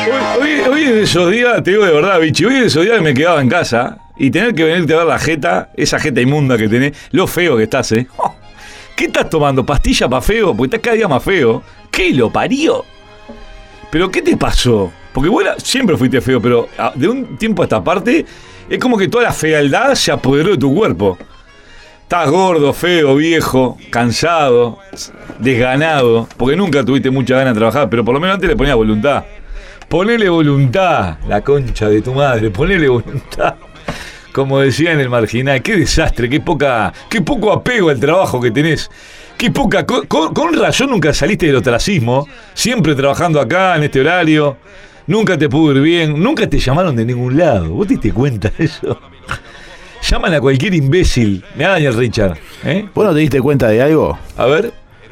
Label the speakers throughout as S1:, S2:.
S1: Hoy en esos días, te digo de verdad, bichi, hoy en esos días me quedaba en casa y tener que venirte a ver la jeta, esa jeta inmunda que tenés, lo feo que estás, ¿eh? ¿Qué estás tomando? ¿Pastilla para feo? Porque estás cada día más feo. ¿Qué lo parió? ¿Pero qué te pasó? Porque vos siempre fuiste feo, pero de un tiempo a esta parte es como que toda la fealdad se apoderó de tu cuerpo. Estás gordo, feo, viejo, cansado, desganado, porque nunca tuviste mucha ganas de trabajar, pero por lo menos antes le ponías voluntad. Ponele voluntad, la concha de tu madre, ponele voluntad. Como decía en El Marginal, qué desastre, qué poco apego al trabajo que tenés. Qué poca, con razón nunca saliste del ostracismo, siempre trabajando acá en este horario, nunca te pudo ir bien, nunca te llamaron de ningún lado. ¿Vos te diste cuenta de eso? Llaman a cualquier imbécil. Me daña el Richard.
S2: ¿Vos no te diste cuenta de algo?
S1: A ver.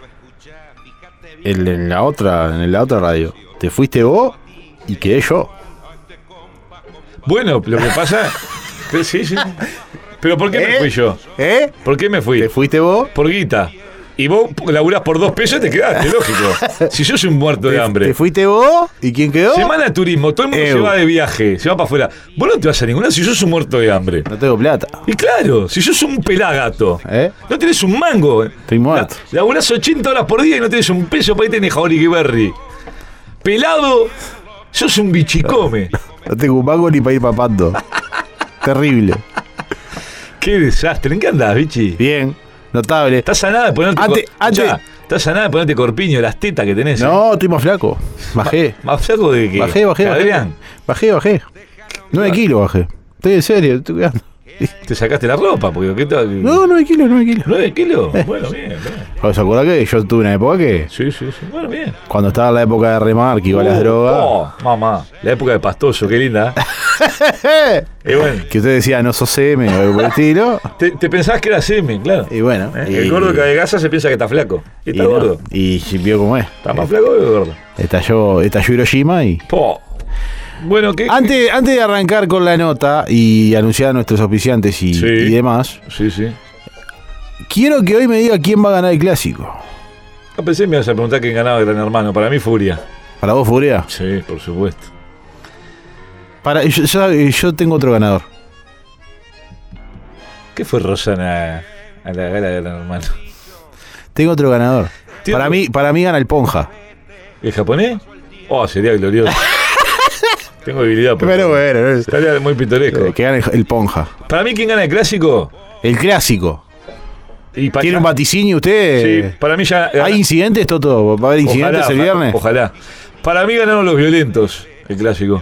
S2: En la otra radio. Te fuiste vos y quedé yo.
S1: Bueno, lo que pasa... Sí. ¿Pero por qué me fui yo? ¿Por qué me fui?
S2: ¿Te fuiste vos?
S1: Por guita. Y vos laburás por 2 pesos y te quedaste, lógico. Si yo soy un muerto de hambre.
S2: ¿Te fuiste vos? ¿Y quién quedó?
S1: Semana de turismo, todo el mundo se va de viaje, se va para afuera. Vos no te vas a ninguna si sos un muerto de hambre.
S2: No tengo plata.
S1: Y claro, si sos un pelagato, no tenés un mango.
S2: Estoy muerto.
S1: Laburás 80 horas por día y no tenés un peso para irte ni Jauregui Berry. Pelado, sos un bichicome.
S2: No tengo un mango ni para ir papando. Terrible.
S1: Qué desastre. ¿En qué andás, bichi?
S2: Bien. Notable.
S1: ¿Estás sanada de ponerte ¿Estás sanada de ponerte corpiño, las tetas que tenés?
S2: No, estoy más flaco. Bajé.
S1: ¿Más flaco de qué?
S2: Bajé. 9 kilos bajé. Estoy en serio, estoy cuidando.
S1: ¿Te sacaste la ropa? Porque, ¿qué tal?
S2: No, 9 kilos.
S1: ¿9 kilos? Bueno, bien.
S2: ¿Se acuerdan que yo tuve una época que?
S1: Sí. Bueno, bien.
S2: Cuando estaba en la época de remar, que iba a las drogas.
S1: Oh, mamá. La época de Pastoso, qué linda. Y bueno.
S2: Que usted decía, no sos M o algo por el estilo.
S1: Te pensabas que eras M, claro.
S2: Y bueno.
S1: El gordo que adelgaza se piensa que está flaco. Y está gordo.
S2: Y vio cómo es.
S1: Está más flaco que gordo.
S2: Estalló Hiroshima y...
S1: Bueno,
S2: antes de arrancar con la nota y anunciar a nuestros auspiciantes y demás,
S1: sí.
S2: Quiero que hoy me diga quién va a ganar el clásico.
S1: Pensé que me ibas a preguntar quién ganaba Gran Hermano. Para mí, Furia.
S2: ¿Para vos, Furia?
S1: Sí, por supuesto.
S2: Yo tengo otro ganador.
S1: ¿Qué fue Rosana a la gala de Gran Hermano?
S2: Tengo otro ganador. Para mí gana el Ponja.
S1: ¿El japonés? Sería glorioso. Tengo debilidad.
S2: Pero bueno.
S1: Estaría muy pintoresco.
S2: Que gane el Ponja.
S1: ¿Para mí quién gana el clásico?
S2: El clásico. ¿Tiene un vaticinio usted?
S1: Sí, para mí ya...
S2: ¿Hay incidentes, Toto? ¿Va a haber incidentes el viernes?
S1: Ojalá. Para mí ganaron los violentos el clásico.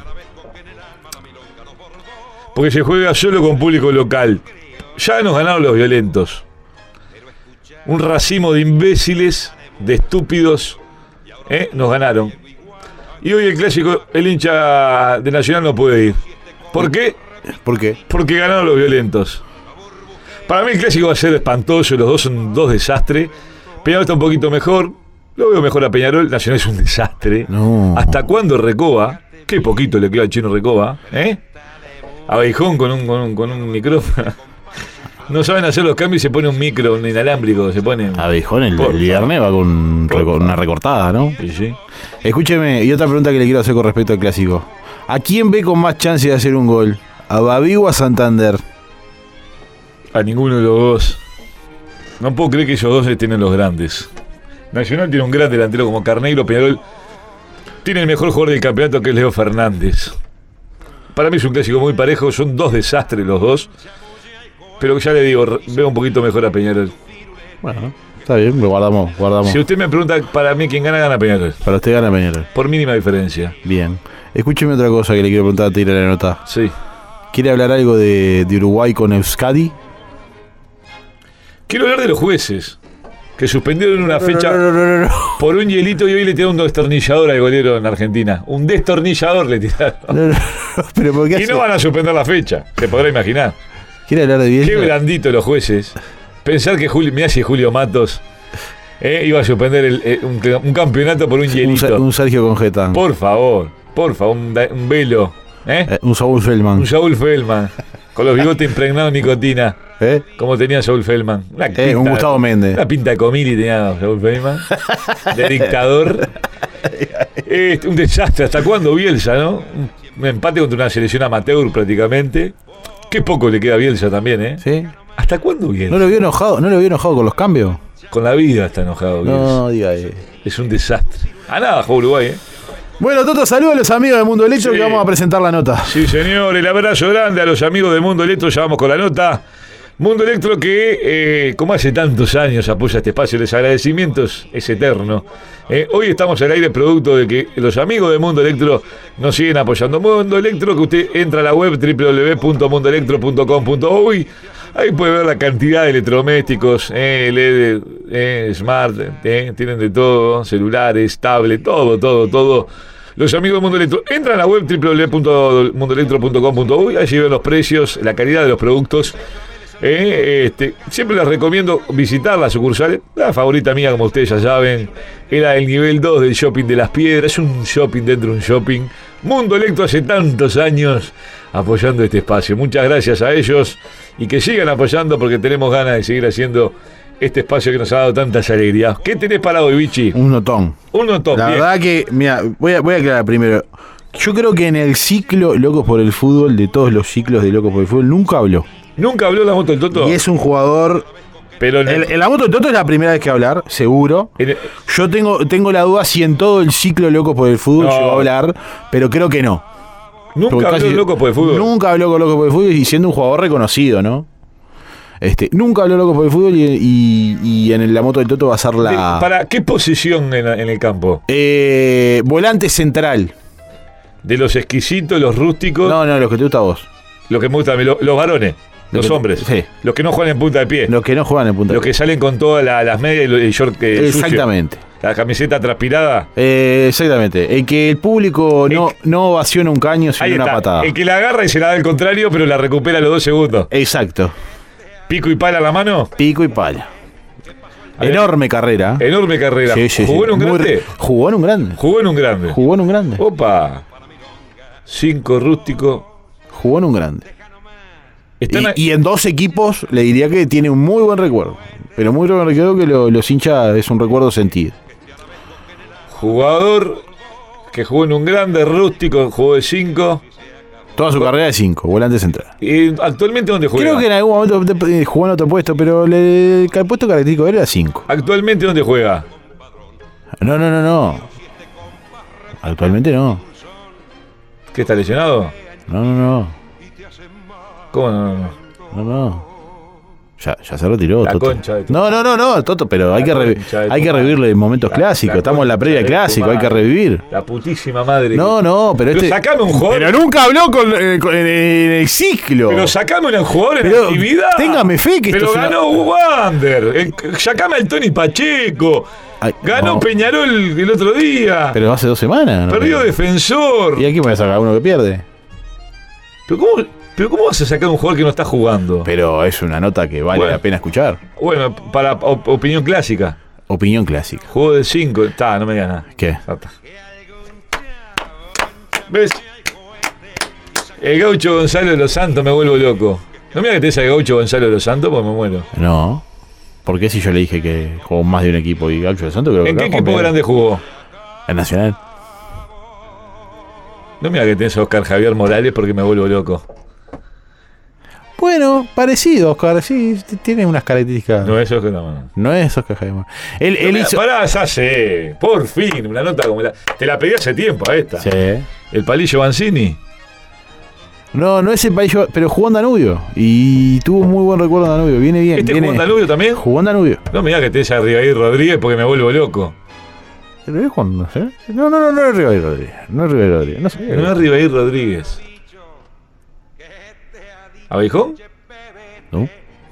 S1: Porque se juega solo con público local. Ya nos ganaron los violentos. Un racimo de imbéciles, de estúpidos, nos ganaron. Y hoy el clásico, el hincha de Nacional no puede ir. ¿Por qué?
S2: ¿Por qué?
S1: Porque ganaron los violentos. Para mí el clásico va a ser espantoso, los dos son dos desastres. Peñarol está un poquito mejor, lo veo mejor a Peñarol. Nacional es un desastre.
S2: No.
S1: ¿Hasta cuándo Recoba? Qué poquito le queda al chino Recoba, A Beijón con un micrófono. No saben hacer los cambios y se pone un micro, un inalámbrico, se pone...
S2: A Beijón el viernes va con una recortada, ¿no?
S1: Sí.
S2: Escúcheme, y otra pregunta que le quiero hacer con respecto al clásico. ¿A quién ve con más chance de hacer un gol? ¿A Babi o a Santander?
S1: A ninguno de los dos. No puedo creer que ellos dos tienen los grandes. Nacional tiene un gran delantero como Carneiro. Peñarol tiene el mejor jugador del campeonato, que es Leo Fernández. Para mí es un clásico muy parejo. Son dos desastres los dos. Pero ya le digo, veo un poquito mejor a Peñarol.
S2: Bueno, está bien, lo guardamos.
S1: Si usted me pregunta para mí quién gana Peñarol.
S2: Para usted gana Peñarol.
S1: Por mínima diferencia.
S2: Bien. Escúcheme otra cosa que le quiero preguntar a tirar la nota.
S1: Sí.
S2: ¿Quiere hablar algo de Uruguay con Euskadi?
S1: Quiero hablar de los jueces, que suspendieron una fecha por un hielito y hoy le tiraron un destornillador al golero en Argentina. Un destornillador le tiraron.
S2: Pero ¿por qué
S1: y no van a suspender la fecha, se podrá imaginar.
S2: ¿Quiere hablar de bien?
S1: Qué blandito los jueces. Pensar que mirá si Julio Matos iba a suspender un campeonato por un hielito.
S2: Un Sergio Congetán.
S1: Por favor, un velo.
S2: Un Saúl Feldman.
S1: Un Saúl Feldman. Con los bigotes impregnados de nicotina. Como tenía Saúl Feldman.
S2: Un Gustavo Méndez.
S1: Una pinta de comili tenía Saúl Feldman. De dictador. Un desastre. ¿Hasta cuándo Bielsa, no? Un empate contra una selección amateur prácticamente. Qué poco le queda a Bielsa también, ¿eh?
S2: ¿Sí?
S1: ¿Hasta cuándo Bielsa?
S2: ¿No lo vio enojado con los cambios?
S1: Con la vida está enojado Bielsa.
S2: No, diga.
S1: Es un desastre. A nada jugó Uruguay, ¿eh?
S2: Bueno, Toto, saludos a los amigos del Mundo Electro,
S1: Sí.
S2: que vamos a presentar la nota.
S1: Sí, señor. El abrazo grande a los amigos del Mundo Electro. Ya vamos con la nota. Mundo Electro que, como hace tantos años, apoya este espacio. Les agradecimientos es eterno. Hoy estamos al aire producto de que los amigos de Mundo Electro nos siguen apoyando. Mundo Electro, que usted entra a la web www.mundoelectro.com.uy. Ahí puede ver la cantidad de electrodomésticos, LED, smart, tienen de todo, celulares, tablet, todo. Los amigos de Mundo Electro entran a la web www.mundoelectro.com.uy. Allí ven los precios, la calidad de los productos. Siempre les recomiendo visitar las sucursales. La favorita mía, como ustedes ya saben, era el nivel 2 del Shopping de las Piedras. Es un shopping dentro de un shopping. Mundo Electro hace tantos años apoyando este espacio. Muchas gracias a ellos y que sigan apoyando porque tenemos ganas de seguir haciendo este espacio que nos ha dado tantas alegrías. ¿Qué tenés para hoy, Vichy?
S2: Un notón.
S1: Un notón.
S2: La
S1: bien.
S2: verdad que, mira, voy a aclarar primero. Yo creo que en el ciclo Locos por el Fútbol, de todos los ciclos de Locos por el Fútbol, nunca habló.
S1: Nunca habló la moto del Toto.
S2: Y es un jugador.
S1: Pero
S2: En la moto del Toto es la primera vez que va a hablar, seguro. Yo tengo la duda si en todo el ciclo Locos por el Fútbol llegó a hablar, pero creo que no.
S1: Nunca habló Locos por el Fútbol.
S2: Nunca habló con Locos por el Fútbol y siendo un jugador reconocido, ¿no? Nunca habló Locos por el Fútbol y en la moto del Toto va a ser la.
S1: ¿Para qué posición en el campo?
S2: Volante central.
S1: De los exquisitos, los rústicos.
S2: No, los que te gusta a vos.
S1: Los que me gustan a mí, los varones, los hombres.
S2: Sí.
S1: Los que no juegan en punta de pie.
S2: Los que no juegan en punta.
S1: Los que salen con todas las medias y el short
S2: Exactamente.
S1: sucio. La camiseta transpirada.
S2: Exactamente. El que el público no ovaciona un caño sino
S1: Ahí
S2: una
S1: está.
S2: patada.
S1: El que la agarra y se la da al contrario, pero la recupera a los 2 segundos.
S2: Exacto.
S1: Pico y pala a la mano.
S2: Pico y pala.
S1: A ver,
S2: Enorme carrera.
S1: Enorme carrera.
S2: Sí,
S1: ¿Jugó en un grande?
S2: Jugó en un grande.
S1: Jugó en un grande.
S2: Jugó en un grande.
S1: Opa. 5 rústico.
S2: Jugó en un grande.
S1: Están
S2: Y en 2 equipos le diría que tiene un muy buen recuerdo. Pero muy buen recuerdo que los hinchas es un recuerdo sentido.
S1: Jugador que jugó en un grande, rústico, jugó de 5.
S2: Toda su carrera de 5, volante central.
S1: ¿Y actualmente dónde juega?
S2: Creo que en algún momento jugó en otro puesto, pero el puesto característico de él era 5.
S1: ¿Actualmente dónde juega?
S2: No. Actualmente no.
S1: ¿Qué, está lesionado?
S2: No.
S1: ¿Cómo no?
S2: No. Ya se retiró.
S1: La
S2: Toto.
S1: concha de tu
S2: No, Toto, pero hay que revivirle momentos clásicos. Estamos en la previa de clásico, hay que revivir.
S1: La putísima madre.
S2: No, pero
S1: sacame un jugador.
S2: Pero nunca habló en el ciclo.
S1: Pero sacame un jugador en
S2: Pero
S1: actividad.
S2: téngame fe que
S1: pero
S2: esto es
S1: ganó Wander. Sacame al Tony Pacheco.
S2: Ay,
S1: Ganó
S2: no.
S1: Peñarol el otro día.
S2: Pero hace 2 semanas. ¿No?
S1: Perdió Defensor.
S2: ¿Y aquí me voy a sacar uno que pierde?
S1: Pero ¿cómo vas a sacar un jugador que no está jugando?
S2: Pero es una nota que vale la pena escuchar.
S1: Bueno, para opinión clásica.
S2: Opinión clásica.
S1: Jugó de 5. No me digas nada.
S2: ¿Qué?
S1: ¿Ves? El Gaucho Gonzalo de los Santos me vuelvo loco. No me digas que te dice el Gaucho Gonzalo de los Santos porque me muero.
S2: No. ¿Por qué si yo le dije que jugó más de un equipo y Gaucho de Santos? Creo
S1: ¿En
S2: que
S1: qué equipo grande jugó?
S2: En Nacional.
S1: No me digas que tenés a Oscar Javier Morales porque me vuelvo loco.
S2: Bueno, parecido, Oscar. Sí, tiene unas características.
S1: No es Oscar, no.
S2: No es Oscar Javier Morales. Él hizo.
S1: Pará, ya sé. Por fin, una nota como te la pedí hace tiempo a esta.
S2: Sí.
S1: El Palillo Banzini.
S2: No es el país, pero jugó en Danubio. Y tuvo un muy buen recuerdo en Danubio. Viene bien.
S1: ¿Jugó en Danubio también?
S2: Jugó en Danubio.
S1: No me digas que tenés a Rivair Rodríguez porque me vuelvo loco.
S2: No es Rivair Rodríguez. No es Rivair Rodríguez. No sé.
S1: No es Rivair Rodríguez. ¿Abejón?
S2: No.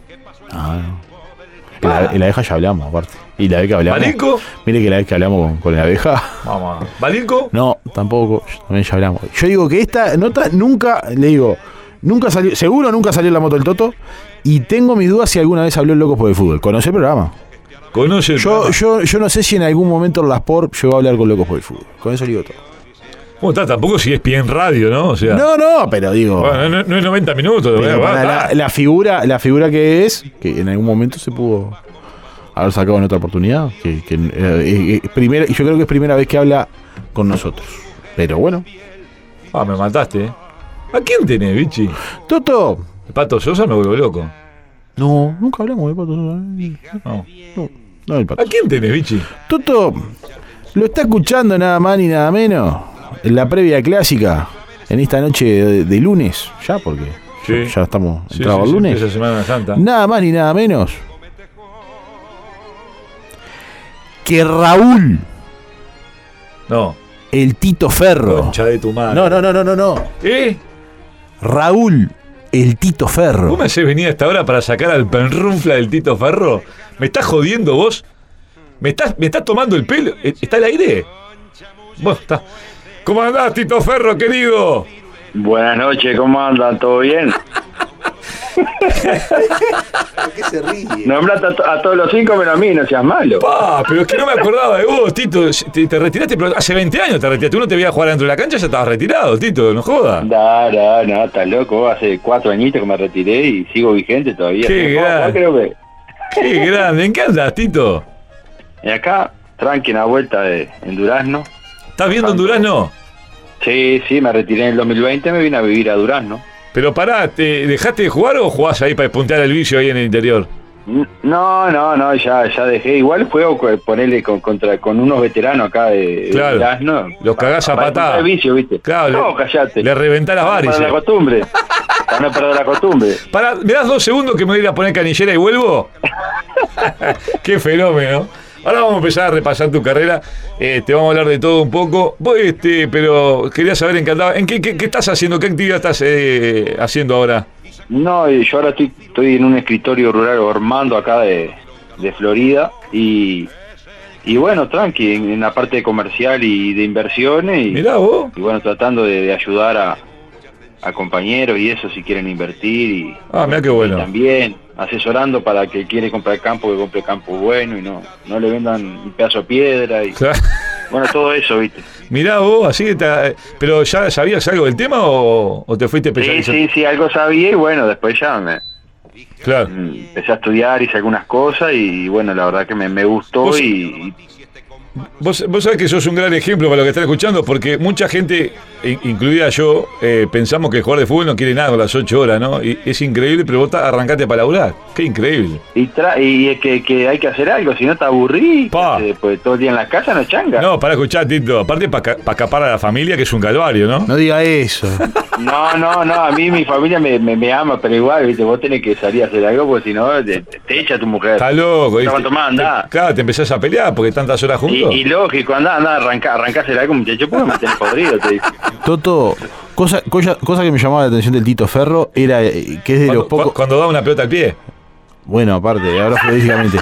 S2: Y la abeja ya hablamos, aparte. Y la vez que hablamos.
S1: ¿Balinco?
S2: Mire que la vez que hablamos con la abeja.
S1: Vamos. ¿Balinco?
S2: No, tampoco. También ya hablamos. Yo digo que esta nota nunca salió. Seguro nunca salió en la moto del Toto. Y tengo mis dudas si alguna vez habló el Locos por el Fútbol. ¿Conoce el programa?
S1: Conoce el programa.
S2: Yo no sé si en algún momento la Sport llegó a hablar con Locos por el Fútbol. Con eso digo todo.
S1: ¿Cómo está? Tampoco si es bien radio, ¿no? O sea,
S2: No, pero digo.
S1: bueno, no es 90 minutos.
S2: Pero para la figura que es, que en algún momento se pudo haber sacado en otra oportunidad. Yo creo que es primera vez que habla con nosotros. Pero bueno.
S1: Me mataste, ¿eh? ¿A quién tenés, bichi?
S2: Toto.
S1: El Pato Sosa me vuelvo loco.
S2: No, nunca hablamos de Pato Sosa. No el Pato.
S1: ¿A quién tenés, bichi?
S2: Toto lo está escuchando nada más ni nada menos en la previa clásica, en esta noche de lunes, ya porque
S1: Sí.
S2: ya estamos entrados al lunes.
S1: Esa Semana Santa.
S2: Nada más ni nada menos que Raúl,
S1: No.
S2: el Tito Ferro.
S1: Concha de tu madre.
S2: No.
S1: ¿Eh?
S2: Raúl, el Tito Ferro.
S1: ¿Vos me hacés venir a esta hora para sacar al penrunfla del Tito Ferro? ¿Me estás jodiendo vos? ¿Me estás tomando el pelo? ¿Está al aire? Vos está. ¿Cómo andás, Tito Ferro, querido?
S3: Buenas noches, ¿cómo andan? ¿Todo bien?
S2: ¿Por qué se ríe?
S3: Nombrate a todos los 5 menos a mí, no seas malo.
S1: Pero es que no me acordaba de vos, Tito. Te retiraste, pero hace 20 años te retiraste. Uno te veía jugar dentro de la cancha, ya estabas retirado, Tito, no jodas.
S3: No, estás loco. Vos hace 4 añitos que me retiré y sigo vigente todavía.
S1: Qué grande.
S3: Creo que...
S1: Qué grande. ¿En qué andas, Tito?
S3: Y acá, tranqui, una vuelta en Durazno.
S1: ¿Estás viendo en Durazno?
S3: Sí, me retiré en el 2020, me vine a vivir a Durazno.
S1: Pero pará, ¿te dejaste de jugar o jugás ahí para despuntar el vicio ahí en el interior?
S3: No, ya dejé. Igual juego ponerle con unos veteranos acá de
S1: Claro.
S3: Durazno.
S1: Los cagás a patada.
S3: El vicio, ¿viste?
S1: Claro,
S3: No, callate.
S1: Le reventás las
S3: Para
S1: varices.
S3: la costumbre. Para no perder la costumbre.
S1: ¿Me das 2 segundos que me voy a ir a poner canillera y vuelvo? Qué fenómeno. Ahora vamos a empezar a repasar tu carrera. Te vamos a hablar de todo un poco. Vos, pero quería saber en qué andabas. ¿Qué estás haciendo? ¿Qué actividad estás haciendo ahora?
S3: No, yo ahora estoy en un escritorio rural Ormando acá de Florida y bueno, tranqui, en la parte comercial y de inversiones
S1: Mirá vos.
S3: y bueno, tratando de ayudar a compañeros y eso si quieren invertir
S1: Mirá qué bueno.
S3: y también asesorando para que quiere comprar campo, que compre campo bueno y no le vendan un pedazo de piedra y
S1: Claro.
S3: bueno, todo eso, ¿viste?
S1: Mirá vos, así que ¿pero ya sabías algo del tema o te fuiste especializando?
S3: Sí, algo sabía y bueno, después ya
S1: Claro.
S3: empecé a estudiar, hice algunas cosas y bueno, la verdad que me gustó
S1: ¿Vos-
S3: y
S1: Vos sabés que sos un gran ejemplo para lo que están escuchando, porque mucha gente, incluida yo, pensamos que el jugador de fútbol no quiere nada con las 8 horas, ¿no? Y es increíble, pero vos arrancaste para laburar. Qué increíble.
S3: y es que hay que hacer algo, si no te aburrís,
S1: Pa.
S3: pues todo el día en la casa no changa.
S1: No, para escuchar, Tito. Aparte, para escapar a la familia, que es un calvario, ¿no?
S2: No diga eso.
S3: No, a mí mi familia me ama, pero igual, ¿viste? Vos tenés que salir a hacer algo, porque si no te echa tu mujer.
S1: Está loco. ¿viste?
S3: Cuanto más andá.
S1: Claro, te empezás a pelear porque tantas horas juntos.
S3: Y lógico, andá, arrancá a hacer algo, muchacho, porque me tenés podrido, te digo.
S2: Toto, cosa que me llamaba la atención del Tito Ferro era que es de los pocos.
S1: Cuando da una pelota al pie.
S2: Bueno, aparte, ahora futbolísticamente.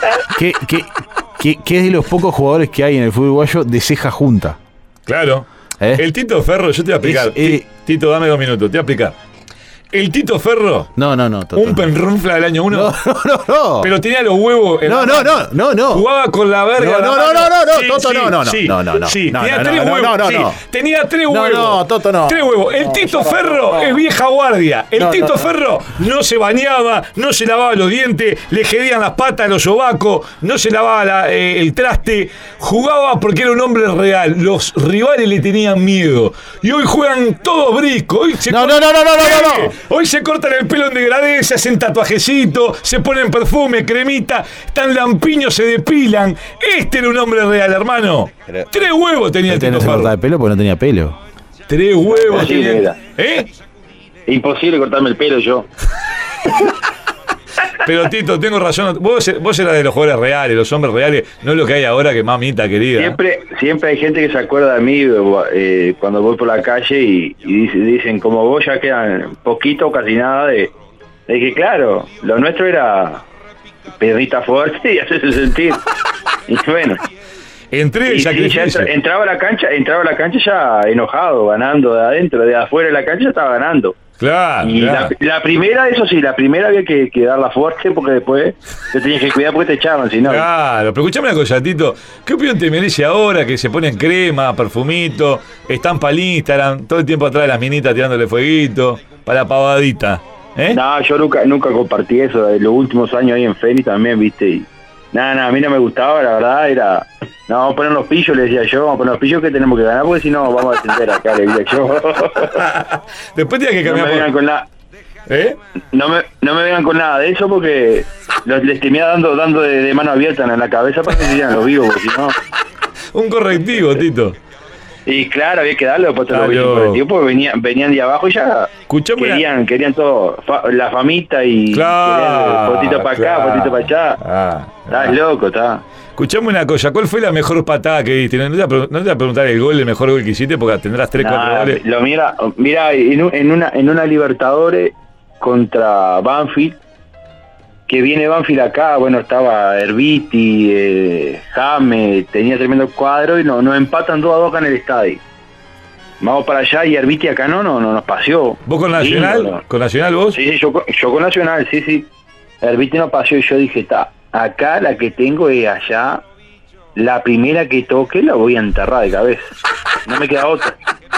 S2: que es de los pocos jugadores que hay en el fútbol uruguayo de ceja junta.
S1: Claro.
S2: ¿Eh?
S1: El Tito Ferro, yo te voy a explicar. Tito, dame 2 minutos, te voy a explicar. El Tito Ferro,
S2: No, Toto.
S1: un penrunfla del año 1,
S2: No.
S1: pero tenía los huevos. en la mano.
S2: No.
S1: Jugaba con la verga. en la
S2: No,
S1: mano. Sí,
S2: Toto,
S1: sí,
S2: no.
S1: sí,
S2: No.
S1: Sí,
S2: No,
S1: tenía
S2: no,
S1: 3
S2: no,
S1: huevos.
S2: no.
S1: Sí, tenía 3 huevos.
S2: No, Toto, no.
S1: 3 huevos. El Tito Ferro es vieja guardia. El Tito Ferro no se bañaba, no se lavaba los dientes, le gedían las patas, los sobacos, no se lavaba el traste. Jugaba porque era un hombre real. Los rivales le tenían miedo. Y hoy juegan todos briscos.
S2: No.
S1: Hoy se cortan el pelo en degradé, se hacen tatuajecitos, se ponen perfume, cremita, están lampiños, se depilan. Este era un hombre real, hermano. 3 huevos tenía el
S2: Este
S1: Tito
S2: no se cortaba
S1: Ferro.
S2: el pelo porque no tenía pelo.
S1: 3 huevos
S3: Así
S1: tenía.
S3: era. Imposible cortarme el pelo yo.
S1: Pero Tito, tengo razón. Vos eras de los jugadores reales, los hombres reales, no lo que hay ahora, que mamita querida.
S3: Siempre hay gente que se acuerda de mí cuando voy por la calle y dicen, como vos ya quedan poquito o casi nada de que claro, lo nuestro era perrita fuerte y hacerse sentir. Y bueno.
S1: Entré y
S3: ya
S1: sacrificio.
S3: entraba a la cancha ya enojado, ganando de adentro, de afuera de la cancha ya estaba ganando.
S1: Claro.
S3: Y la primera, eso sí, la primera había que darla fuerte porque después te tenías que cuidar porque te echaban, si no.
S1: Claro, pero escuchame una cosa, Tito. ¿Qué opinión te merece ahora que se ponen crema, perfumito, están para el Instagram, todo el tiempo atrás de las minitas tirándole fueguito, para la pavadita?
S3: No, yo nunca compartí eso. En los últimos años ahí en Félix también, viste. Y nada, a mí no me gustaba, la verdad, No, vamos a poner los pillos, le decía yo, vamos a poner los pillos que tenemos que ganar, porque si no vamos a descender acá, le decía yo.
S1: Después tienes que
S3: No
S1: cambiar
S3: me vengan con nada.
S1: ¿Eh?
S3: No me vengan con nada de eso porque les tenía dando de mano abierta en la cabeza para que se hicieran los vivos, porque si no...
S1: Un correctivo, Tito.
S3: Y claro, había que darle después
S1: Claro.
S3: los bichos colectivos porque venían de abajo y ya
S1: Escuchame
S3: querían todo, la famita y
S1: Claro,
S3: fotito para acá,
S1: claro.
S3: fotito para allá. Estás loco, está.
S1: Escuchame una cosa, ¿cuál fue la mejor patada que diste? No te voy a preguntar el mejor gol que hiciste, porque tendrás 3, 4 goles.
S3: Lo mira en una Libertadores contra Banfield, que viene Banfield acá, bueno, estaba Herbiti, James, tenía tremendo cuadro y nos empatan 2-2 acá en el estadio. Vamos para allá y Herbiti acá no nos paseó.
S1: ¿Vos con Nacional?
S3: Lindo, ¿no?
S1: ¿Con Nacional vos?
S3: Sí, yo con Nacional, sí. Herbiti nos paseó y yo dije, acá la que tengo es allá, la primera que toque la voy a enterrar de cabeza. No me queda otra.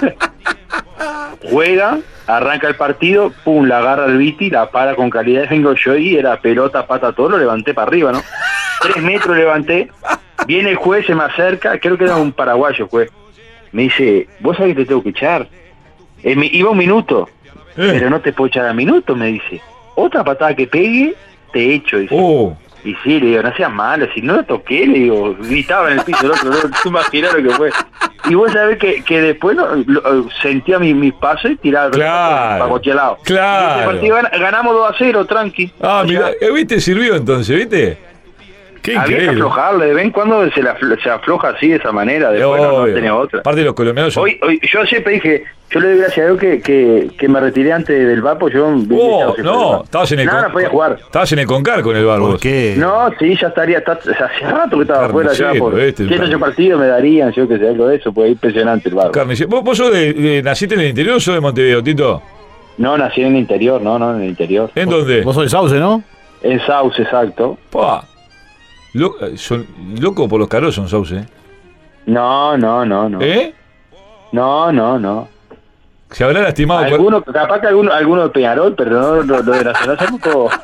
S3: Juega, arranca el partido, pum, la agarra el Viti, la para con calidad, vengo yo y era pelota, pata, todo, lo levanté para arriba, ¿no? 3 metros levanté, viene el juez, se me acerca, creo que era un paraguayo juez, me dice, ¿vos sabés que te tengo que echar? Iba un minuto, pero no te puedo echar a minuto, me dice. Otra patada que pegue, te echo, dice. Y sí, le digo, no seas malo, si no lo toqué, le digo, gritaba en el piso el otro, no te imaginas lo que fue. Y vos sabés que después sentía mis pasos y tiraba para cualquier lado.
S1: Claro.
S3: Y este partido ganamos 2-0, tranqui.
S1: Mira, ¿viste? Sirvió entonces, ¿viste? Qué
S3: había
S1: increíble.
S3: que aflojarle, de vez en cuando se afloja así de esa manera, después no tenía otra.
S1: Aparte de los colombianos.
S3: Hoy, yo siempre dije, yo le doy gracias a Dios que me retiré antes del bar, pues yo...
S1: no, estabas en el
S3: no podía jugar.
S1: Estabas en el Concar con el bar.
S2: ¿Por qué?
S3: No, sí, ya estaría, hace rato que estaba afuera ya, por 7 8 partidos me darían, yo que sé, algo de eso, pues impresionante el bar.
S1: ¿Vos sos naciste en el interior o sos de Montevideo, Tito?
S3: No, nací en el interior, en el interior.
S1: ¿En dónde?
S2: Vos sos de Sauce, ¿no?
S3: En Sauce, exacto.
S1: Son locos por los caros, son Sauce.
S3: No.
S1: ¿Eh?
S3: No.
S1: Se habrá lastimado.
S3: Capaz que alguno de Peñarol, pero no lo de Nacional somos todos.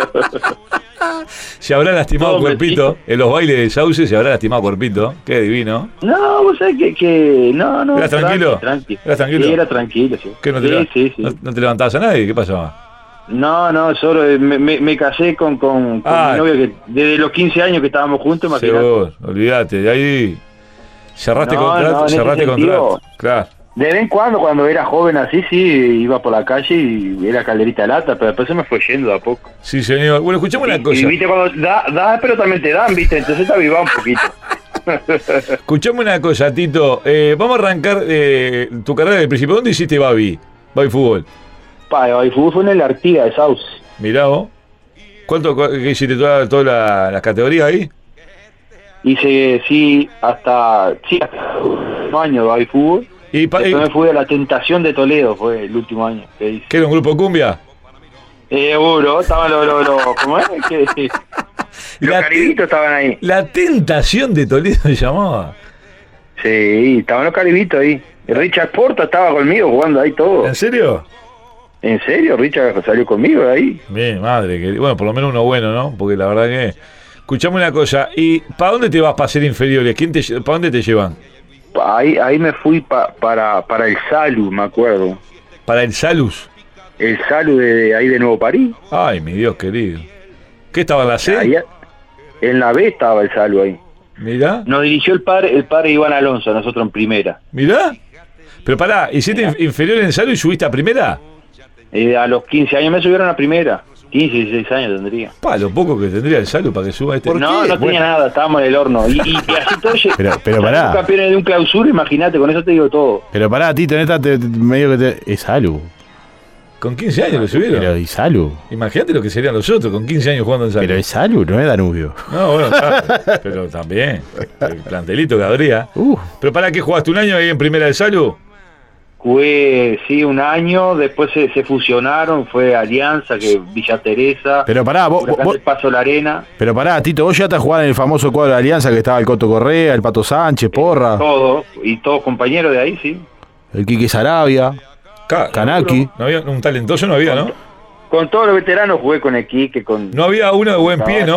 S1: Se habrá lastimado Cuerpito. En los bailes de Sauce se habrá lastimado Cuerpito. Qué divino.
S3: No, vos sabés que no.
S1: ¿Eras tranquilo?
S3: ¿Eras tranquilo? Sí, era tranquilo, sí.
S1: ¿Qué,
S3: sí.
S1: ¿No te levantabas a nadie? ¿Qué pasaba?
S3: No, solo me casé con mi novia que desde los 15 años que estábamos juntos, imagínate.
S1: Olvídate, de ahí cerraste contrato. Claro.
S3: De vez en cuando era joven así, sí, iba por la calle y era calderita de lata, pero después se me fue yendo de a poco.
S1: Sí, señor. Bueno, escuchame una cosa.
S3: Y viste, cuando da, pero también te dan, viste, entonces te avivaba un poquito.
S1: Escuchame una cosa, Tito. Vamos a arrancar tu carrera del principio. ¿Dónde hiciste Babi Fútbol?
S3: Babi Fútbol fue en el Artigas de Sauce.
S1: Mirá vos. ¿Qué hiciste todas las categorías ahí?
S3: Hice, hasta 1 año Babi Fútbol. Después me fui a la Tentación de Toledo, fue el último año que hice.
S1: ¿Qué era un grupo cumbia?
S3: Seguro, estaban ¿cómo es? Los caribitos estaban ahí.
S1: La Tentación de Toledo se llamaba.
S3: Sí, estaban los caribitos ahí. Richard Porta estaba conmigo jugando ahí todo.
S1: ¿En serio?
S3: ¿En serio? Richard salió conmigo de ahí.
S1: Bien, madre. Bueno, por lo menos uno bueno, ¿no? Porque la verdad que... Escuchame una cosa. ¿Y para dónde te vas para ser inferiores? ¿Para dónde te llevan?
S3: Ahí me fui para el Salus, me acuerdo.
S1: ¿Para el Salus?
S3: El Salus de ahí de Nuevo París.
S1: Ay, mi Dios querido. ¿Qué estaba en la C?
S3: Ahí, en la B estaba el Salus ahí.
S1: Mirá.
S3: Nos dirigió el padre Iván Alonso, nosotros en primera.
S1: Mirá. Pero pará, ¿hiciste inferior en el Salus y subiste a primera?
S3: A los 15 años me subieron a primera. 15, 16 años tendría.
S1: Lo poco que tendría el Salus para que suba este.
S3: No tenía nada, estábamos en el horno. Y así todo.
S2: pero pará.
S3: Campeones de un clausura, imagínate, con eso te digo todo.
S2: Pero pará, Tito, en esta medio que es Salus.
S1: Con 15 años lo subieron.
S2: Pero ¿y Salus?
S1: Imagínate lo que serían los otros con 15 años jugando en Salus.
S2: Pero es Salus, no es Danubio.
S1: No, bueno, claro, pero también. El plantelito que habría. Pero ¿para qué jugaste un año ahí en primera de Salus?
S3: Jugué, sí, 1 año, después se fusionaron, fue Alianza, que Villa Teresa.
S2: Pero pará, vos
S3: Paso la Arena.
S2: Pero pará, Tito, vos ya te jugás en el famoso cuadro de Alianza que estaba el Coto Correa, el Pato Sánchez, Porra.
S3: Todos compañeros de ahí, sí.
S2: El Quique Sarabia, Kanaki.
S1: No había un talentoso, no había, ¿no?
S3: Con todos los veteranos jugué con el Quique,
S1: No había uno de buen pie, ¿no?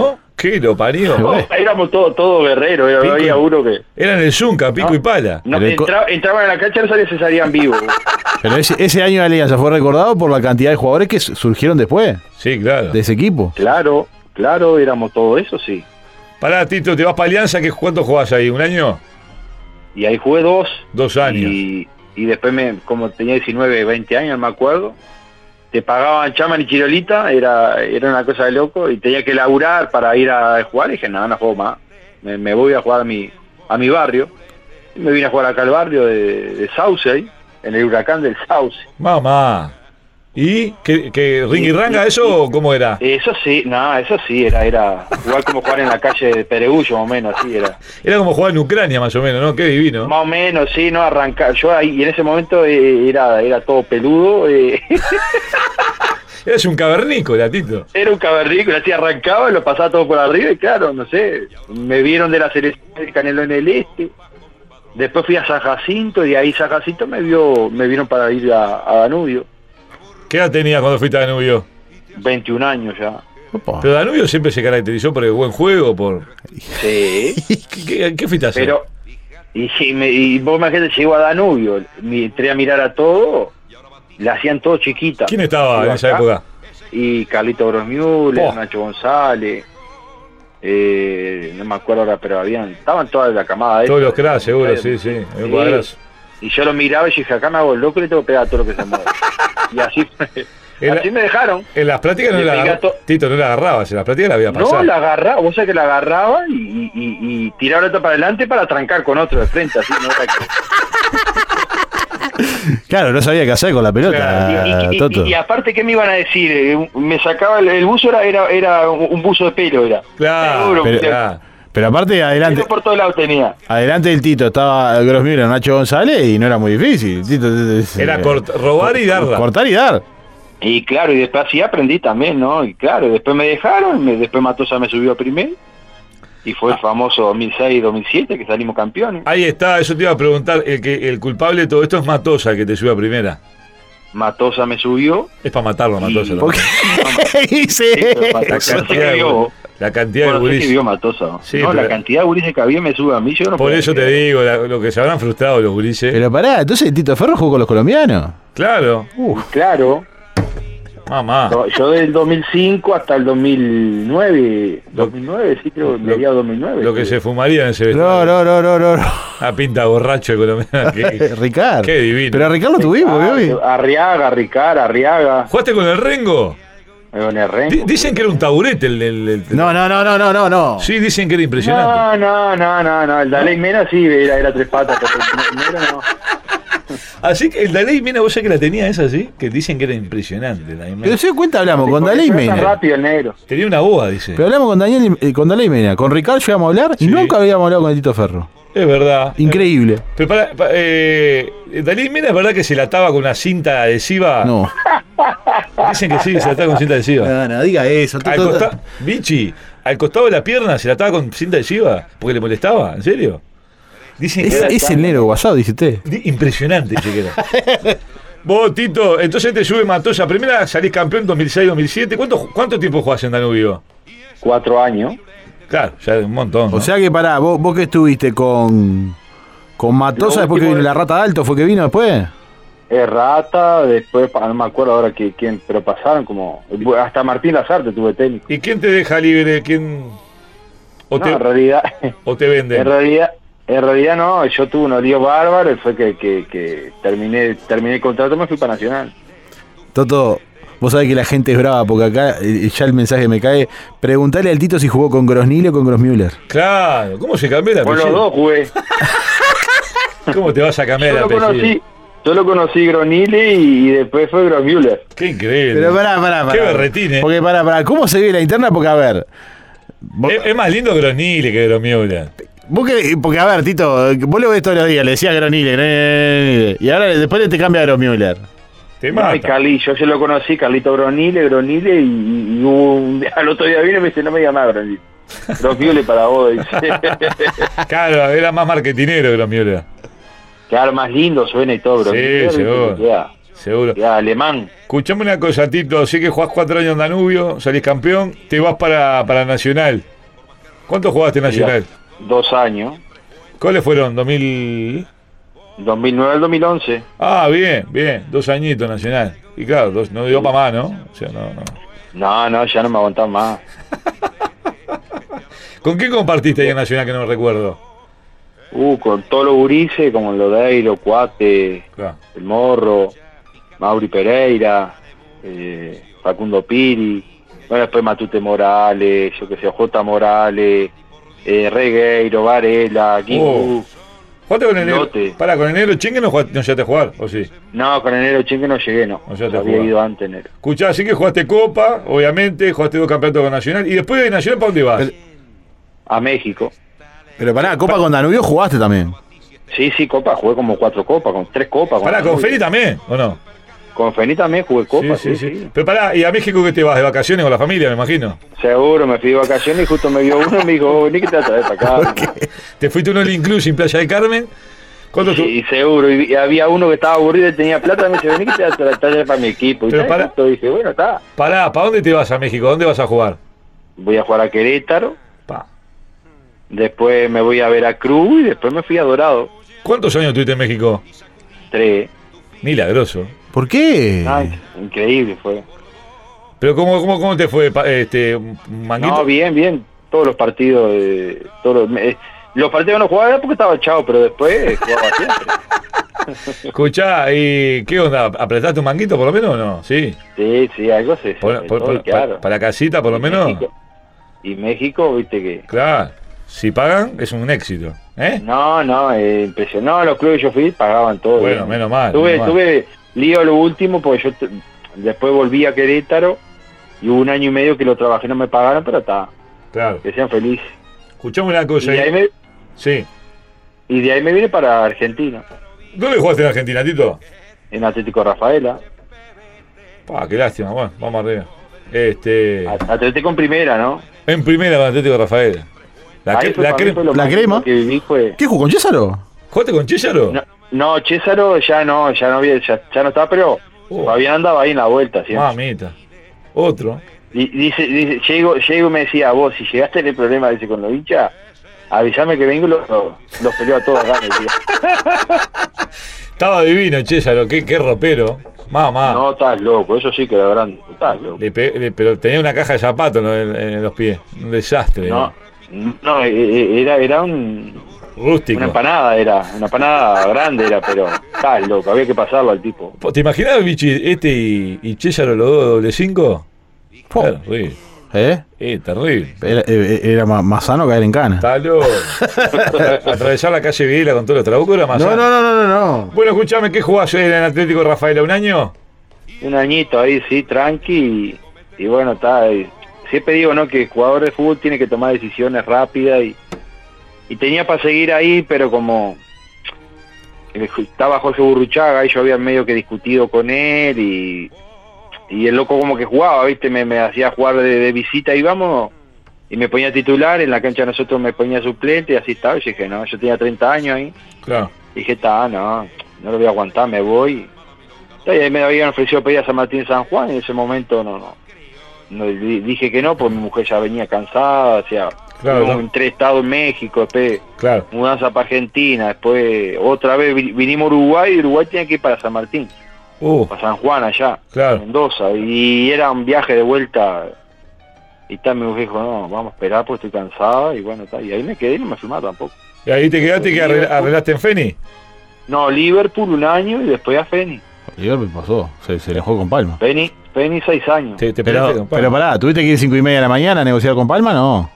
S1: ¿Qué lo parió?
S3: No, éramos todos guerreros, había uno que...
S1: Eran el Zunca, pico y pala.
S3: No,
S2: Pero
S3: entraban en la cancha y se salían vivos.
S2: Pero ese año de Alianza fue recordado por la cantidad de jugadores que surgieron después
S1: Sí, claro.
S2: de ese equipo.
S3: Claro, éramos todo eso, sí.
S1: Pará, Tito, te vas para Alianza, ¿cuánto jugás ahí? ¿Un año?
S3: Y ahí jugué 2.
S1: 2 años.
S3: Y después, como tenía 19, 20 años, no me acuerdo, te pagaban chaman y chirolita, era una cosa de loco, y tenía que laburar para ir a jugar, y dije, no juego más, me voy a jugar a mi barrio, y me vine a jugar acá al barrio de Sauce, ahí, en el Huracán del Sauce.
S1: Mamá. ¿Y que ringirranga eso o cómo era?
S3: Eso sí, era jugar en la calle de Peregullo, más o menos, así era.
S1: Era como jugar en Ucrania, más o menos, ¿no? Qué divino.
S3: Más o menos, sí, no arrancar. Yo ahí, y en ese momento era todo peludo.
S1: Eras un cavernícola, Tito.
S3: Era un cavernícola, así arrancaba, lo pasaba todo por arriba y claro, no sé, me vieron de la selección de Canelón en el Este. Después fui a San Jacinto y de ahí San Jacinto me vieron para ir a Danubio.
S1: ¿Qué edad tenías cuando fuiste a Danubio?
S3: 21 años ya.
S2: Opa.
S1: Pero Danubio siempre se caracterizó por el buen juego, por...
S3: Sí.
S1: ¿Qué fuiste a hacer?
S3: Pero, y vos imagínate, llego a Danubio, entré a mirar a todo, le hacían todo chiquita.
S1: ¿Quién estaba en esa época?
S3: Y Carlito Grosmiuler,
S1: Oh.
S3: Nacho González, no me acuerdo ahora, pero estaban todas la camada de
S1: Todos
S3: esa.
S1: los cracks, seguro, sí.
S3: Sí.
S1: Un cuadrazo.
S3: Y yo lo miraba y dije, acá me hago el loco y le tengo que pegar a todo lo que se mueve. Y así me dejaron.
S1: En las prácticas no
S3: Le
S1: la
S3: pegué a
S1: agarrabas. Tito, no la agarrabas, en las prácticas la había pasado.
S3: No, la agarraba, vos sabés que la agarraba y tiraba la otra para adelante para trancar con otro de frente, así, no era
S2: Claro, no sabía qué hacer con la pelota,
S3: Claro.
S2: Toto.
S3: Y aparte, ¿qué me iban a decir? Me sacaba el buzo, era un buzo de pelo, era.
S1: Claro,
S3: Seguro,
S2: pero-
S1: claro.
S2: Pero aparte, adelante
S3: Pelo por todos lados tenía.
S2: adelante del Tito estaba Grosmiuler, Nacho González y no era muy difícil. Tito,
S1: Era robar y darla.
S2: cortar y dar.
S3: Y claro, y después así aprendí también, ¿no? Y claro, después me dejaron, después Matosa me subió a primer. Y fue el famoso 2006-2007 que salimos campeones.
S1: Ahí está, eso te iba a preguntar. El culpable de todo esto es Matosa, el que te sube a primera.
S3: Matosa me subió.
S1: Es para matarlo, Matosa.
S3: Y-
S1: ¿no?
S2: ¿Por qué hice
S3: pero
S1: La
S3: Matosa,
S2: eso?
S3: no sé qué vio.
S1: La cantidad de
S3: Bueno, no sé qué
S1: gurises.
S3: vio Matosa.
S1: Sí,
S3: no,
S1: pero-
S3: la cantidad de gurises que había me sube a mí, yo no
S1: Por
S3: podía
S1: eso te
S3: creer.
S1: digo, lo que se habrán frustrado los gurises.
S2: Pero pará, entonces Tito Ferro jugó con los colombianos.
S1: Claro.
S3: Claro,
S1: Mamá.
S3: yo del 2005 hasta el 2009, 2009, sí creo, mediados 2009.
S1: Lo que
S3: sí.
S1: se fumaría en ese
S2: No,
S1: vestuario.
S2: no.
S1: Una pinta borracho de colombiana.
S2: Ricardo.
S1: Qué divino.
S2: Pero a Ricardo lo tuvimos, ¿vio?
S3: Arriaga, Ricard, Arriaga,
S1: ¿Jugaste con el Rengo?
S3: con el Rengo.
S1: Dicen que era un taburete el...
S2: No.
S1: Sí, dicen que era impresionante.
S3: No, el Daley Mena sí era tres patas, pero el negro no.
S1: Así que el Daley Mena, vos sabés que la tenía esa, ¿sí? Que dicen que era impresionante. Daley Mena.
S2: Pero se dio cuenta, hablamos con
S3: Porque
S2: Daley
S3: juega tan
S2: Mena.
S3: rápido el negro.
S1: Tenía una boa, dice.
S2: Pero hablamos con Daley Mena. Con Ricardo llegamos a hablar y
S1: Sí.
S2: nunca habíamos hablado con el Tito Ferro.
S1: Es verdad.
S2: Increíble.
S1: Pero Daley Mena, ¿es verdad que se la ataba con una cinta adhesiva?
S2: No.
S1: Dicen que sí, se la ataba con cinta adhesiva.
S2: No, diga eso.
S1: Bichi, al costado de la pierna se la ataba con cinta adhesiva porque le molestaba, ¿en serio? Dicen que era
S2: Es el negro guasado, dice usted.
S1: impresionante, dice que era. Vos, Tito, entonces te sube Matosa. Primera salís campeón 2006-2007. ¿Cuánto tiempo jugás en Danubio?
S3: 4 años.
S1: Claro, ya un montón. ¿no?
S2: O sea que pará, vos que estuviste con Matosa
S3: Lo
S2: después que
S3: último
S2: vino la Rata de Alto, ¿fue que vino después?
S3: Rata, después, no me acuerdo ahora quién, pero pasaron como... Hasta Martín Lazarte tuve técnico.
S1: ¿Y quién te deja libre? ¿Quién? ¿O,
S3: No, en
S1: te venden?
S3: En realidad no, yo tuve unos líos bárbaros y fue que terminé el contrato, me fui para Nacional.
S2: Toto, vos sabés que la gente es brava porque acá ya el mensaje me cae. Preguntale al Tito si jugó con Grosnil o con Grosmüller.
S1: Claro, ¿cómo se cambió la
S3: Con los
S1: apellido?
S3: dos jugué.
S1: ¿Cómo te vas a cambiar el apellido?
S3: Yo lo conocí Gronile y después fue Grosmüller.
S1: Qué increíble.
S2: Pero pará.
S1: Qué berretín, ¿eh?
S2: Porque pará, ¿cómo se vive la interna? Porque a ver.
S1: Es más lindo Gronile que Grosmiula.
S2: Porque a ver, Tito, vos lo ves todos los días, le decías Gronile. Y ahora después te cambia a Grosmüller.
S1: Te
S3: No, y
S1: mata.
S3: Carli, yo se lo conocí, Carlito Gronile y hubo al otro día vino y me dice, no me digas más Gronile. Grosmüller para vos, dice.
S1: Claro, era más marketinero Grosmiula.
S3: Claro, más lindo suena y todo, Grosmüller.
S1: Sí, seguro.
S3: Ya,
S1: Seguro.
S3: ya, alemán.
S1: Escuchame una cosa, Tito. Sé que jugás 4 años en Danubio, salís campeón, te vas para Nacional. ¿Cuánto jugaste en Nacional?
S3: 2 años.
S1: ¿Cuáles fueron? ¿2000?
S3: 2009 al 2011.
S1: Ah, bien, bien. 2 añitos Nacional. Y claro, no dio para más, ¿no? O sea, no.
S3: No, ya no me aguantaba más.
S1: ¿Con quién compartiste ahí en Nacional que no me recuerdo?
S3: Con todos los gurises, como el Lodeiro, Cuate,
S1: Claro.
S3: el Morro, Mauri Pereira, Facundo Piri, bueno, después Matute Morales, yo que sé, J. Morales, Regueiro, Varela, Guigu.
S1: ¿Jugaste con el negro?
S3: Lote.
S1: Pará, ¿con el negro Chengue no llegaste a jugar? ¿O sí?
S3: No, con enero Chenque no llegué, no.
S1: No llegaste a
S3: Había
S1: jugar.
S3: ido antes enero.
S1: Escuchá, así que jugaste Copa, obviamente, jugaste 2 campeonatos con Nacional. ¿Y después de Nacional para dónde vas?
S3: A México.
S2: Pero pará, Copa con Danubio jugaste también.
S3: Sí, Copa, jugué como 4 copas, con 3 copas.
S1: Pará, con
S3: Danubio.
S1: Feli también, ¿o no?
S3: Con Feni también jugué Copa, sí.
S1: Pero pará, ¿y a México qué te vas? ¿De vacaciones con la familia, me imagino?
S3: Seguro, me fui de vacaciones y justo me vio uno y me dijo, vení que te vas a traer para acá.
S1: ¿Te fuiste un all inclusive en Playa del Carmen? ¿Cuánto tú?
S3: Sí, seguro, y había uno que estaba aburrido y tenía plata, me dice, vení que te vas a traer para mi equipo. Y
S1: Pero
S3: tal, y dije, bueno, está.
S1: Pará, ¿para dónde te vas a México? ¿Dónde vas a jugar?
S3: Voy a jugar a Querétaro,
S1: Pa.
S3: después me voy a Veracruz y después me fui a Dorado.
S1: ¿Cuántos años tuviste en México?
S3: 3.
S1: Milagroso.
S2: ¿Por qué?
S3: Increíble fue.
S1: Pero ¿cómo te fue, Manguito?
S3: No, bien. Todos los partidos, los partidos no jugaba porque estaba chao, pero después jugaba siempre.
S1: Escuchá, ¿y qué onda? ¿Apretaste un manguito por lo menos o no? Sí.
S3: Sí, algo se claro.
S1: Para la casita por lo menos.
S3: México, viste que...
S1: Claro. Si pagan, es un éxito. ¿Eh?
S3: No, impresionante. No, los clubes que yo fui pagaban todo.
S1: Bueno,
S3: bien.
S1: menos mal.
S3: Tuve lío lo último porque yo después volví a Querétaro y hubo 1 año y medio que lo trabajé, no me pagaron, pero está.
S1: Claro.
S3: Que sean felices.
S1: Escuchame una cosa. Sí.
S3: Y de ahí me vine para Argentina,
S1: ¿Dónde jugaste en Argentina, Tito?
S3: en Atlético Rafaela.
S1: Qué lástima. Bueno, vamos arriba.
S3: Atlético en primera, ¿no?
S1: En primera con Atlético Rafael.
S3: Ahí fue para mí fue lo
S2: la
S3: más
S2: crema.
S3: que viví fue...
S2: ¿Qué jugó con Césaro?
S1: ¿Jugaste con Chézaro?
S3: No, Césaro ya no estaba, pero Fabián andaba ahí en la vuelta siempre.
S1: Mamita. Otro.
S3: Dice, llego y me decía, vos, si llegaste a tener problema dice, con los hinchas, avísame que vengo y los peleo a todos acá, me decía.
S1: Estaba divino Chézaro, qué ropero. Mamá.
S3: No, estás loco, eso sí que era grande, estás loco.
S1: Pero tenía una caja de zapatos en los pies. Un desastre.
S3: No, era
S1: Rústico.
S3: una empanada grande era, pero estás loco, había que pasarlo al tipo.
S1: ¿Te imaginabas, Vichy, y Chézaro los dos doble 5? Terrible. Terrible.
S2: Era más sano caer en cana.
S1: Está loco. Atravesar la calle Videla con todos los trabucos era más sano.
S2: No.
S1: Bueno, escuchame, ¿qué jugás en el Atlético Rafaela? ¿1 año?
S3: 1 añito ahí, sí, tranqui, y bueno, está. Siempre digo, ¿no?, que el jugador de fútbol tiene que tomar decisiones rápidas y tenía para seguir ahí, pero como estaba Jorge Burruchaga y yo había medio que discutido con él y el loco como que jugaba, ¿viste? Me hacía jugar de visita y vamos, y me ponía titular, en la cancha de nosotros me ponía suplente y así estaba, y yo dije, no, yo tenía 30 años ahí.
S1: Claro.
S3: Y dije, no lo voy a aguantar, me voy. Y ahí me habían ofrecido pedir a San Martín San Juan, y en ese momento no, dije que no, porque mi mujer ya venía cansada, o sea,
S1: claro,
S3: en 3 estados en México, después
S1: claro,
S3: mudanza para Argentina, después otra vez vinimos a Uruguay, y Uruguay tenía que ir para San Martín, para San Juan allá,
S1: claro,
S3: Mendoza, y era un viaje de vuelta, y tal, mi mujer dijo, no, vamos a esperar porque estoy cansada, y bueno, tal, y ahí me quedé y no me fui más tampoco.
S1: ¿Y ahí te quedaste que arreglaste en Feni?
S3: No, Liverpool 1 año y después a Feni.
S2: Liverpool pasó, se enojó con Palma.
S3: Feni 6 años.
S2: Pero pará, ¿tuviste que ir 5:30 de la mañana a negociar con Palma? No.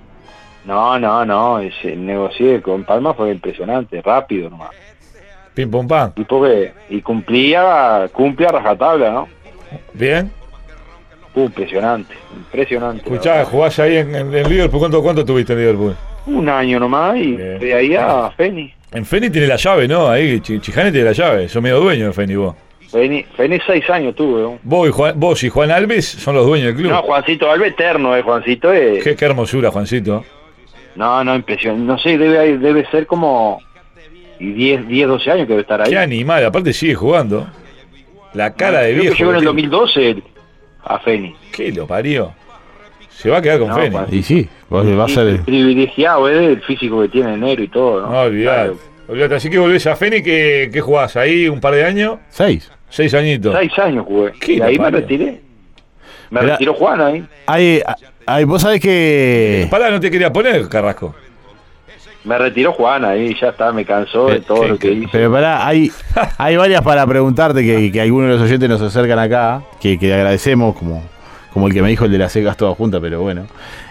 S3: No, negocié con Palma, fue impresionante, rápido nomás.
S1: Pim pum pam.
S3: Y cumple a rajatabla, ¿no?
S1: Bien.
S3: Impresionante.
S1: Escuchá, jugás ahí en Liverpool, ¿cuánto tuviste en Liverpool?
S3: 1 año nomás y
S1: bien,
S3: de ahí a Feni.
S1: En Feni tiene la llave, ¿no? Ahí Chijane tiene la llave, sos medio dueño de Feni vos.
S3: Feni 6 años tuve, ¿no?
S1: Vos y Juan Alves son los dueños del club.
S3: No, Juancito Alves eterno, Juancito es...
S1: Qué hermosura, Juancito.
S3: No, impresionante. No sé, debe ser como 10, 12 años que debe estar ahí.
S1: Qué animal, aparte sigue jugando. La cara de
S3: creo
S1: viejo.
S3: que llegó en el 2012 a Feni.
S1: ¿Qué lo parió? Se va a quedar con
S3: No,
S1: Fénix.
S3: Juan.
S2: Y sí, vos vas a
S3: Sí,
S2: ser...
S3: privilegiado, el físico que tiene Negro y todo, ¿no?
S1: No, olvidate.
S3: Claro.
S1: Olvidate. Así que volvés a Fénix, ¿qué jugás? ¿Ahí un par de años?
S2: 6.
S1: 6 añitos.
S3: 6 años jugué.
S1: ¿Qué
S3: Y ahí me
S1: parió?
S3: retiré. Me
S2: Mirá.
S3: retiró Juan ahí.
S2: Vos sabés que...
S1: Pará, no te quería poner, Carrasco.
S3: Me retiró Juan ahí, ya está, me cansó de todo
S1: qué-
S3: lo que hice.
S2: Pero pará, hay varias para preguntarte que algunos de los oyentes nos acercan acá, que agradecemos, como el que me dijo el de las secas todas juntas, pero bueno.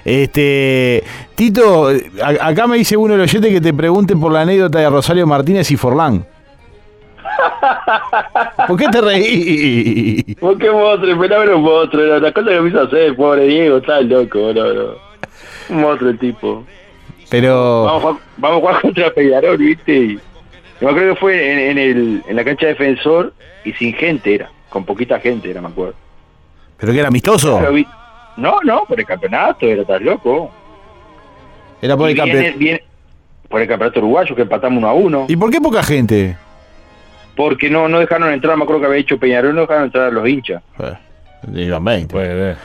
S2: Tito, acá me dice uno de los oyentes que te pregunte por la anécdota de Rosario Martínez y Forlán. ¿Por qué te reí?
S3: ¿Por qué monstruo? El fenómeno monstruo, era la cosa que me hizo hacer, pobre Diego, está loco, no. Un monstruo el tipo.
S2: Pero...
S3: Vamos a jugar contra Peñarol, ¿viste? Y yo creo que fue en la cancha de Defensor y sin gente era, con poquita gente era, me acuerdo.
S2: ¿Pero qué era amistoso?
S3: No, por el campeonato, era tan loco.
S2: Era por
S3: Y
S2: el campeonato.
S3: por el campeonato uruguayo que empatamos 1-1.
S2: ¿Y por qué poca gente?
S3: Porque no dejaron entrar, me acuerdo que había dicho Peñarol, no dejaron entrar a los hinchas.
S2: Iban 20.
S1: Puede ver.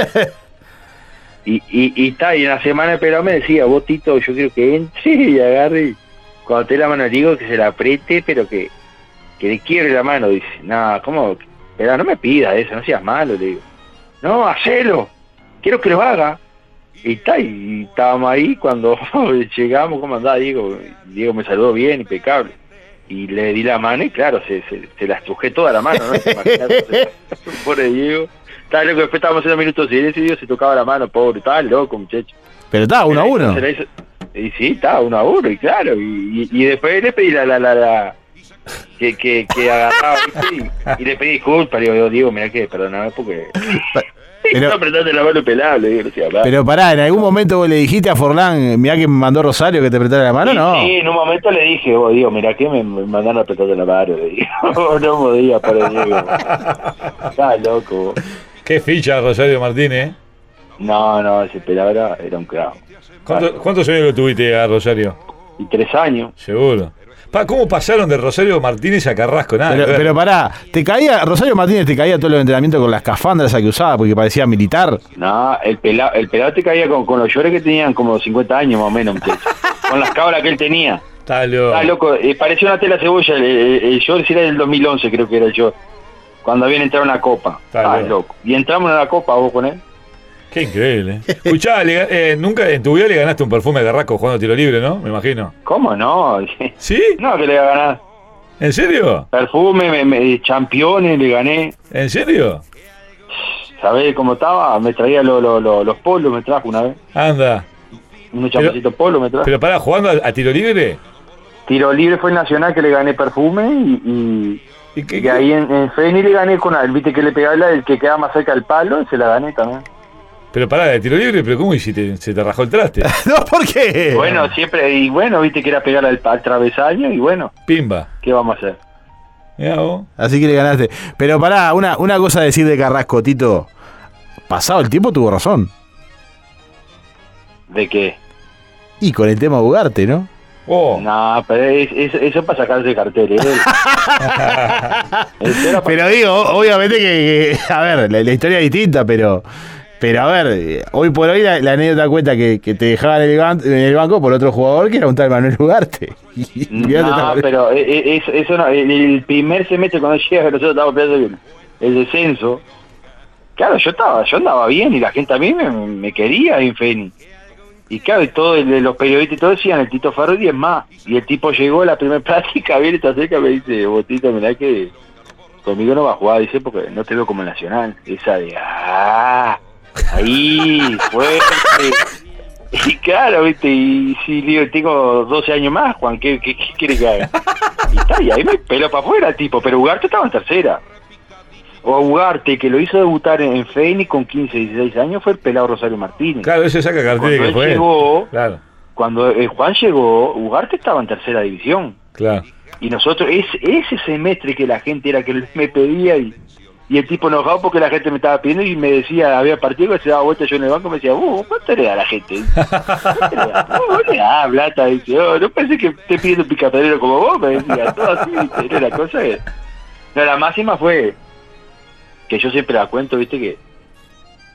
S3: Y está, y en la semana de Perón me decía, vos Tito, yo quiero que entre y agarre, cuando te dé la mano le digo que se la apriete, pero que le quiebre la mano. Dice, no, ¿cómo? Pero no me pida eso, no seas malo, le digo. No, hacelo, quiero que lo haga. Y está, y estábamos ahí cuando llegamos, ¿cómo andaba Diego? Diego me saludó bien, impecable. Y le di la mano y claro, se la estrujé toda la mano, ¿no? Imagínate, pobre Diego. Estaba loco, después estábamos haciendo minutos y ese Diego se tocaba la mano, pobre, estaba loco, muchacho.
S2: Pero estaba 1-1.
S3: Se la hizo- Y sí, estaba 1-1, y claro, y después le pedí que agarraba, ¿viste? Y le pedí disculpas, le digo, Diego, mirá que perdóname porque...
S2: Pero-
S3: no apretaste la mano pelada, le digo, no sea,
S2: Pero pará, ¿en algún momento vos le dijiste a Forlán, mirá que me mandó Rosario que te apretara la mano? No.
S3: Sí, en un momento le dije, vos, Diego, mirá que me mandaron a apretarte la mano, le digo, no podía para Diego. Estaba loco, vos.
S1: Qué ficha Rosario Martínez, ¿eh?
S3: No, ese pelado era un crack.
S1: ¿Cuántos años lo tuviste a Rosario?
S3: Y 3 años.
S1: Seguro. ¿Cómo pasaron de Rosario Martínez a Carrasco? Nada.
S2: Pero pará, Rosario Martínez te caía todos los entrenamientos con la escafandra esa que usaba porque parecía militar.
S3: No, el pelado te caía con los llores que tenían como 50 años más o menos, muchacho. Con las cabras que él tenía.
S1: Está loco.
S3: Estaba loco, parecía una tela cebolla, el short era del 2011, creo que era el short. Cuando habían entrado en la copa. Estaba loco. Y entramos en la copa vos con él.
S1: Qué increíble. Escuchá, nunca en tu vida le ganaste un perfume de Carrasco jugando tiro libre, ¿no? Me imagino.
S3: ¿Cómo no?
S1: ¿Sí?
S3: No, que le iba a ganar.
S1: ¿En serio?
S3: Perfume, championes le gané.
S1: ¿En serio?
S3: ¿Sabés cómo estaba? Me traía los polos, me trajo una vez.
S1: Anda.
S3: Unos champecitos polos me trajo.
S1: Pero pará, jugando a tiro libre.
S3: Tiro libre fue el Nacional que le gané perfume y ahí en Feni le gané con él, viste que le pegaba el que quedaba más cerca del palo, se la gané también.
S1: Pero pará, de tiro libre, pero ¿cómo hiciste? ¿Se te rajó el traste?
S2: No, ¿por qué?
S3: Bueno, siempre, y bueno, viste que era pegar al travesaño y bueno,
S1: Pimba.
S3: ¿qué vamos a hacer?
S1: Mirá vos.
S2: Así que le ganaste. Pero pará, una cosa a decir de Carrasco, Tito. Pasado el tiempo tuvo razón.
S3: ¿De qué?
S2: Y con el tema de Ugarte, ¿no?
S1: Oh.
S3: No, pero eso para sacarse carteles.
S2: Pero digo, obviamente que a ver, la historia es distinta, pero a ver, hoy por hoy la anécdota cuenta que te dejaban en el banco por otro jugador que era un tal Manuel Ugarte.
S3: No, pero eso no, el primer semestre cuando llega nosotros estábamos peleando el descenso. Claro, yo andaba bien y la gente a mí me quería en Feni. Y claro, y todos los periodistas y todos decían, el Tito Ferrari es más. Y el tipo llegó a la primera práctica, viene, está cerca, me dice, vos Tito, mirá que conmigo no va a jugar, dice, porque no te veo como Nacional. Esa de, ahí, fuerte. Y claro, viste, y si digo, tengo 12 años más, Juan, ¿qué quiere que haga? Y está, y ahí me peló para afuera el tipo, pero Ugarte estaba en tercera. O Ugarte, que lo hizo debutar en Feni con 15, 16 años, fue el pelado Rosario Martínez.
S1: Claro, ese saca cartel que fue.
S3: Llegó, cuando Juan llegó, Ugarte estaba en tercera división.
S1: Claro.
S3: Y nosotros, ese semestre que la gente era que me pedía y el tipo enojado porque la gente me estaba pidiendo y me decía, había partido que se daba vuelta yo en el banco, me decía, ¿cuánto le da a la gente? Vos le das plata, dice, no pensé que esté pidiendo un picaperero como vos, me decía, todo así, ¿viste? Era la cosa la máxima fue que yo siempre la cuento, viste, que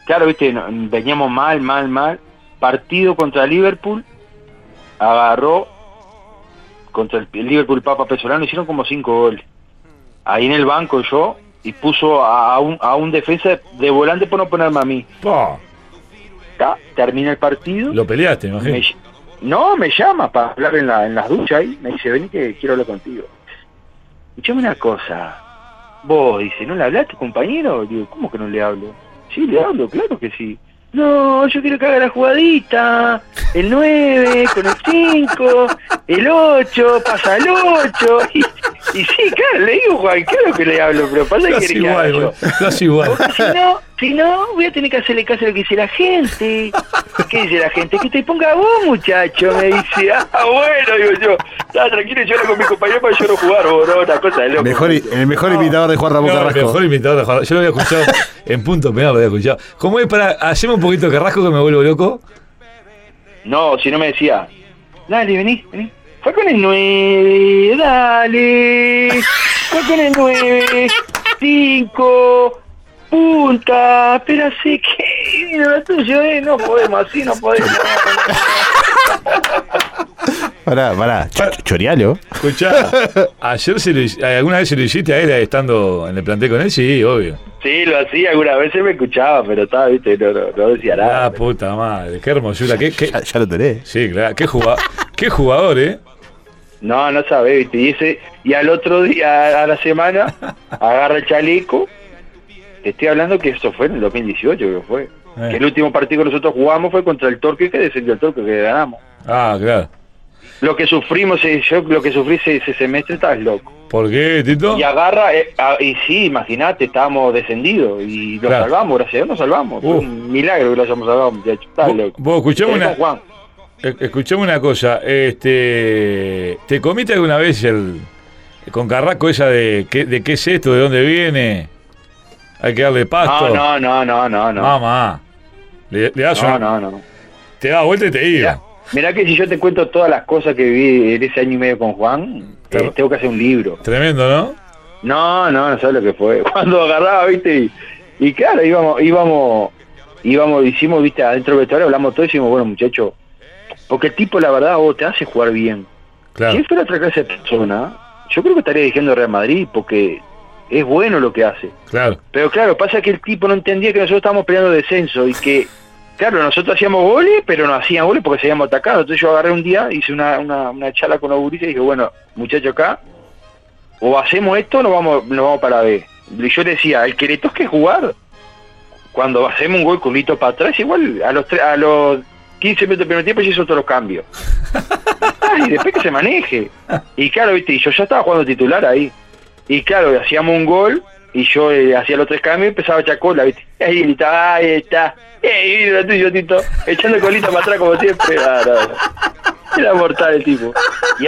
S3: claro, viste, veníamos mal. Partido contra Liverpool, agarró contra el Liverpool Papa Pesolano, hicieron como 5 goles. Ahí en el banco yo, y puso a un defensa de volante por no ponerme a mí.
S1: Oh,
S3: Acá, termina el partido.
S1: lo peleaste, imagino.
S3: Me llama para hablar en las duchas ahí, me dice, vení que quiero hablar contigo. Escuchame una cosa, vos, dice, ¿no le hablaste, compañero? Digo, ¿cómo que no le hablo? Sí, le hablo, claro que sí. No, yo quiero que haga la jugadita, el 9 con el 5, el 8, pasa el 8, y sí, claro, le digo, Juan, claro que le hablo, pero pasa que
S1: Casi
S3: quiere que haga
S1: igual,
S3: yo.
S1: casi igual.
S3: Si no, voy a tener que hacerle caso a lo que dice la gente. ¿Qué dice la gente? Que te ponga vos, muchacho, me dice. Bueno, digo yo. Estaba tranquilo, yo era con mi compañero para yo no jugar, vos, no, una cosa de loco.
S2: El mejor imitador de Juan Ramón
S1: No, el
S2: Carrasco.
S1: mejor imitador de Juan. Yo lo había escuchado en Punto Penal, lo había escuchado. ¿Cómo es para hacemos un poquito de Carrasco que me vuelvo loco?
S3: No, si no me decía, dale, vení. Fue con el 9, dale. Fue con el 9, 5, punta, pero así que, lo tuyo, no podemos, así no podemos.
S2: Pará, chorealo.
S1: Escuchá, ¿alguna vez se lo hiciste a él estando en el plantel con él? Sí, obvio.
S3: Sí, lo hacía, algunas veces me escuchaba, pero estaba, viste, no decía nada.
S1: Ah, puta madre, qué hermosura.
S2: Ya lo tenés.
S1: Sí, claro, qué jugador,
S3: No sabés, viste, y al otro día, a la semana, agarra el chaleco. Te estoy hablando que eso fue en el 2018, que fue. Que el último partido que nosotros jugamos fue contra el Torque, que descendió el Torque, que ganamos.
S1: Ah, claro.
S3: Lo que sufrimos, lo que sufrí ese semestre, estabas loco.
S1: ¿Por qué, Tito?
S3: Y agarra, y sí, imagínate, estábamos descendidos, y lo salvamos, gracias a Dios nos salvamos. Fue un milagro que lo hayamos salvado, muchachos. Estás loco.
S1: Vos escuchame una cosa, ¿te comiste alguna vez con Carrasco esa de qué es esto, de dónde viene? Hay que darle pasto.
S3: No.
S1: Mamá. Le das
S3: No.
S1: Te da vuelta y te iba.
S3: Mirá que si yo te cuento todas las cosas que viví en ese año y medio con Juan, tengo que hacer un libro.
S1: Tremendo, ¿no?
S3: No sabes lo que fue. Cuando agarraba, viste, y claro, hicimos, viste, adentro del vestuario, hablamos todo y decimos, bueno, muchacho, porque el tipo, la verdad, vos te hace jugar bien.
S1: Claro.
S3: Si él fuera otra clase de persona, yo creo que estaría dirigiendo Real Madrid, porque es bueno lo que hace.
S1: Claro.
S3: Pero claro, pasa que el tipo no entendía que nosotros estábamos peleando descenso y que, claro, nosotros hacíamos goles, pero no hacían goles porque seguíamos atacados. Entonces yo agarré un día, hice una charla con los gurises y dije, bueno, muchachos, acá, o hacemos esto o nos vamos para B. Y yo le decía, el que le toque jugar, cuando hacemos un gol con Lito para atrás, igual a los 15 minutos del primer tiempo ya hizo todos los cambios. Y después que se maneje. Y claro, viste, y yo ya estaba jugando titular ahí. Y claro, hacíamos un gol y yo hacía los 3 cambios y empezaba a echar cola, ¿viste? Ahí gritaba, ahí está. Y lo tuyo, Tito, echando colita para atrás como siempre. Era mortal el tipo. Y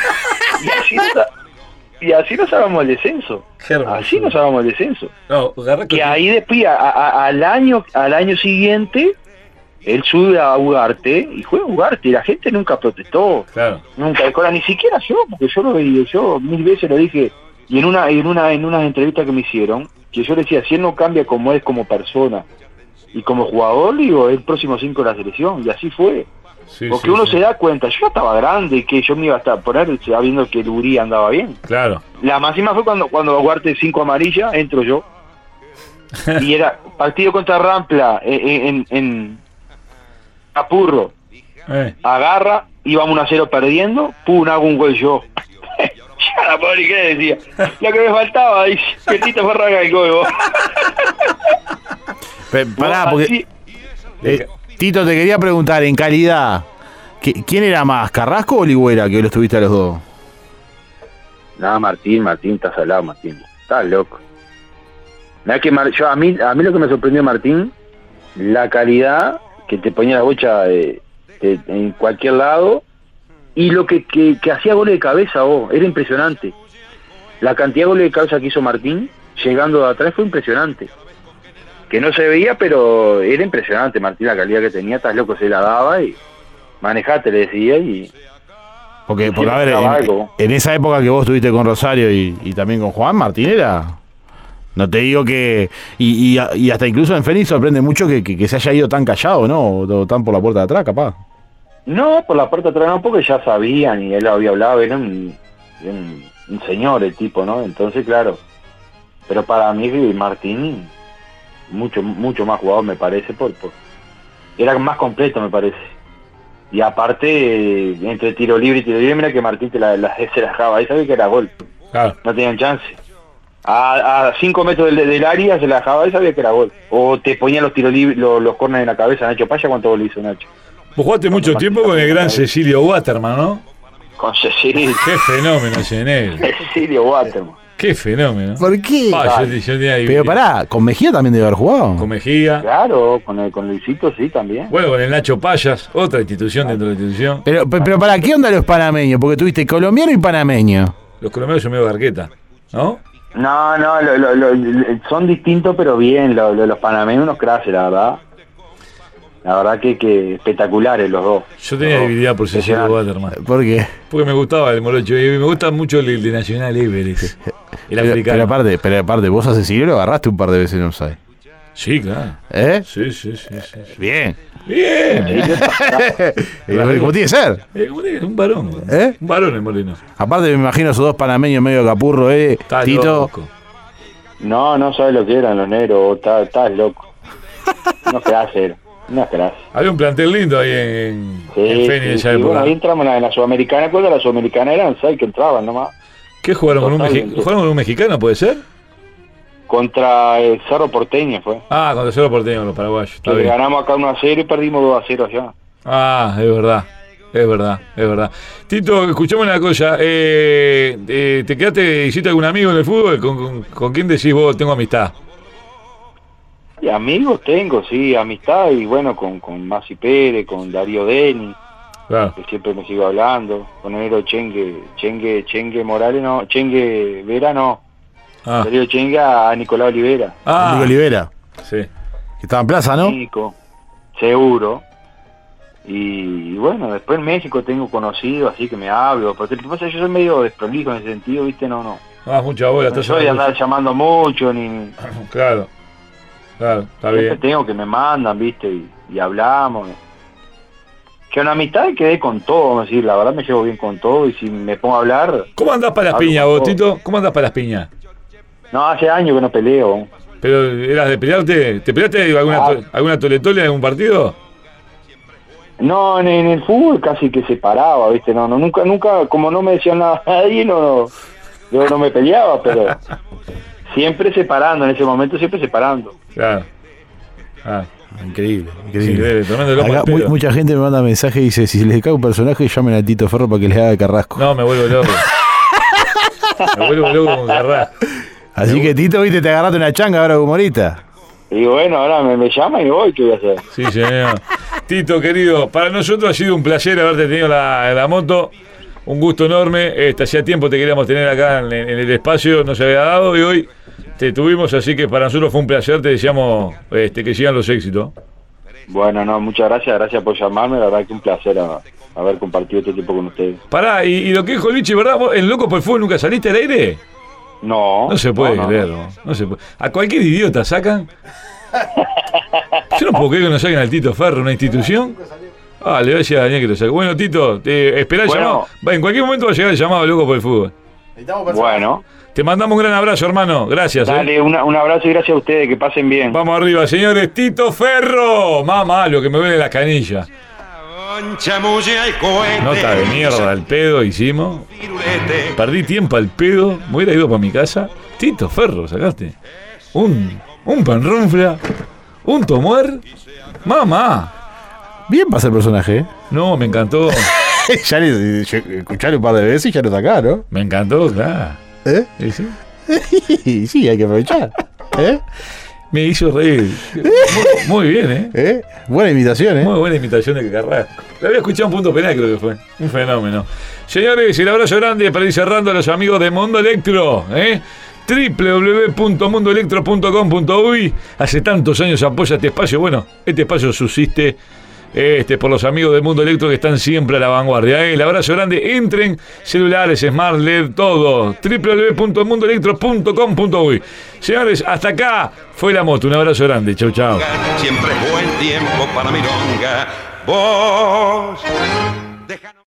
S3: así nos salvamos el descenso. Así nos salvamos el descenso.
S1: No,
S3: que ahí después, al año siguiente, él sube a Ugarte y juega Ugarte y la gente nunca protestó.
S1: Claro.
S3: Nunca, ni siquiera yo, porque yo lo veía, yo 1000 veces lo dije. Y en unas entrevistas que me hicieron, que yo decía, si él no cambia como es como persona y como jugador, digo, el próximo 5 de la selección, y así fue.
S1: Sí,
S3: porque uno se da cuenta, yo ya estaba grande, que yo me iba a poner sabiendo que el Urí andaba bien.
S1: Claro.
S3: La máxima fue cuando Guarte 5 amarilla, entro yo. Y era partido contra Rampla en Apurro. Agarra, íbamos 1-0 perdiendo, hago un gol yo. Ya la pobre que decía, lo que me faltaba, dice, que Tito fue raga el gol.
S2: Pará, porque Tito, te quería preguntar, en calidad, ¿quién era más, Carrasco o Ligüera, que lo estuviste a los dos?
S3: No, Martín, está salado, Martín. Está loco. Mirá que a mí lo que me sorprendió Martín, la calidad que te ponía la bocha en cualquier lado, y lo que hacía goles de cabeza, era impresionante. La cantidad de goles de cabeza que hizo Martín, llegando de atrás, fue impresionante. Que no se veía, pero era impresionante, Martín, la calidad que tenía, estás loco, se la daba y manejate, le decía, y...
S2: Porque a ver, en esa época que vos estuviste con Rosario y también con Juan, Martín era No te digo que... Y hasta incluso en Fénix sorprende mucho que se haya ido tan callado, ¿no? O tan por la puerta de atrás, capaz.
S3: No, por la puerta de atrás no, porque ya sabían y él lo había hablado, era un señor el tipo, ¿no? Entonces, claro. Pero para mí Martín, mucho más jugador me parece, era más completo me parece. Y aparte, entre tiro libre y tiro libre, mira que Martín se la dejaba, ahí sabía que era gol.
S1: Claro.
S3: No tenían chance. A 5 metros del área se la dejaba y sabía que era gol. O te ponían los tiros libres, los corners en la cabeza. Nacho Paya, ¿cuánto gol hizo Nacho?
S1: Vos jugaste mucho tiempo con el gran Cecilio Waterman, ¿no?
S3: Con Cecilio.
S1: Qué fenómeno ese negro.
S3: Cecilio Waterman.
S1: Qué fenómeno.
S2: ¿Por qué?
S1: Yo tenía ahí,
S2: Pero pará, con Mejía también debe haber jugado.
S1: con Mejía.
S3: Claro, con Luisito sí también.
S1: Bueno, con el Nacho Payas, otra institución dentro de la institución.
S2: Pero pará, ¿qué onda los panameños? Porque tuviste colombiano y panameño.
S1: Los colombianos son medio garqueta, ¿no?
S3: No, son distintos pero bien, los panameños unos crases, la verdad. La verdad que espectaculares los dos.
S1: Yo tenía debilidad por Cecilio Waterman.
S2: ¿Por qué?
S1: Porque me gustaba el morocho. Y me gusta mucho el de Nacional Everest. El africano.
S2: Pero aparte, vos a Cecilio lo agarraste un par de veces en offside.
S1: Sí, claro.
S2: ¿Eh?
S1: Sí.
S2: Bien.
S1: Bien.
S2: Como tiene que ser.
S1: Un varón.
S2: ¿Eh?
S1: Un varón el Molino.
S2: Aparte me imagino esos dos panameños medio capurro,
S1: Está
S2: Tito.
S1: loco.
S3: No sabes lo que eran los negros, estás loco. No crases, no crases.
S1: Había un plantel lindo ahí en Fénix en esa época.
S3: Bueno, ahí entramos en la Sudamericana. ¿Cuál era la Sudamericana? Eran 6 que entraban nomás.
S1: ¿Qué jugaron con un
S3: Totalmente.
S1: ¿Jugaron con un mexicano, puede ser?
S3: Contra el Cerro Porteño fue.
S1: Ah, contra Cerro Porteño, los paraguayos. Está
S3: Que
S1: bien.
S3: ganamos acá 1-0 y perdimos 2-0 allá.
S1: Ah, es verdad. Tito, escuchame una cosa. ¿Te quedaste, hiciste algún amigo en el fútbol? ¿Con quién decís vos tengo amistad?
S3: Y amigos tengo, sí, amistad, y bueno, con Masi Pérez, con Darío Deni,
S1: Claro.
S3: que siempre me sigo hablando, con el negro Chengue Morales, no, Chengue Vera no,
S1: Ah,
S3: Darío Chengue a Nicolás Olivera.
S2: Nico Olivera,
S1: sí.
S2: que estaba en plaza, ¿no?
S3: Nico, seguro. Y bueno, después en México tengo conocido, así que me hablo, porque lo que pasa es que yo soy medio desprolijo en ese sentido, ¿viste? No
S1: No das mucha bola.
S3: no
S1: estás
S3: soy de
S1: hablando-
S3: andar llamando mucho, ni...
S1: Claro, está
S3: Siempre
S1: bien.
S3: tengo que me mandan, ¿viste? Y hablamos. Que una amistad quedé con todo, vamos a decir, la verdad me llevo bien con todo, y si me pongo a hablar...
S1: ¿Cómo andás para las
S3: Hablo
S1: piñas
S3: con
S1: vos,
S3: todo.
S1: Tito? ¿Cómo andás para las piñas?
S3: No, hace años que no peleo.
S1: ¿Pero eras de pelearte? ¿Te peleaste alguna toletole en algún partido?
S3: No, en el fútbol casi que se paraba, ¿viste? No, nunca, como no me decían nada a nadie, yo no me peleaba, pero siempre separando, en ese momento siempre separando.
S1: Claro. Ah,
S2: Increíble,
S1: sí, tremendo lomo
S2: Acá
S1: al pedo.
S2: mucha gente me manda mensaje y dice, si les cae un personaje, llamen a Tito Ferro para que les haga de Carrasco.
S1: No, me vuelvo loco. Me vuelvo loco con Carrasco.
S2: Así que Tito, viste, te agarraste una changa ahora humorista.
S3: Y bueno, ahora me llama y voy, ¿qué voy a hacer?
S1: Sí, señor. Tito, querido, para nosotros ha sido un placer haberte tenido la moto. Un gusto enorme. Hacía tiempo te queríamos tener acá en el espacio, no se había dado y hoy te tuvimos, así que para nosotros fue un placer. Te deseamos que sigan los éxitos.
S3: Bueno, no, muchas gracias por llamarme, la verdad que un placer haber compartido este tiempo con ustedes.
S1: Pará, y lo que dijo Lichi, ¿verdad? ¿Vos en Loco por el Fútbol nunca saliste al aire?
S3: No.
S1: No se puede
S3: no,
S1: creer, no se puede. A cualquier idiota sacan. Yo no puedo creer que nos saquen al Tito Ferro, una institución. Ah, le voy a decir a Daniel que lo saque. Bueno, Tito, esperá el
S3: Bueno.
S1: llamado. En cualquier momento va a llegar el llamado de Loco por el Fútbol.
S3: Bueno,
S1: Te mandamos un gran abrazo, hermano. Gracias.
S3: dale, un abrazo y gracias a ustedes, que pasen bien.
S1: Vamos arriba, señores. Tito Ferro. Mamá, lo que me duele la canilla. Nota de mierda al pedo hicimos. Perdí tiempo al pedo. Me hubiera ido para mi casa. Tito Ferro, sacaste. Un panrunfla. Un tomuer. Mamá.
S2: Bien pasa el personaje, ¿eh?
S1: No, me encantó.
S2: Ya escuchalo un par de veces y ya lo sacá, ¿no?
S1: Me encantó, claro.
S2: ¿Eh?
S1: ¿Sí, sí?
S2: Y sí, hay que aprovechar. ¿Eh?
S1: Me hizo reír. Muy bien,
S2: ¿Eh? Buena imitación, ¿eh?
S1: Muy buena imitación de Carrasco. La había escuchado en Punto Penal, creo que fue. Un fenómeno. Señores, el abrazo grande para ir cerrando a los amigos de Mundo Electro, www.mundoelectro.com.uy. Hace tantos años apoya este espacio. Bueno, este espacio subsiste por los amigos del Mundo Electro que están siempre a la vanguardia. El abrazo grande, entren, celulares, smart, LED, todo. www.mundoelectro.com.uy. Señores, hasta acá fue la moto. Un abrazo grande. Chau, chau.
S4: Siempre buen tiempo para milonga. Vos.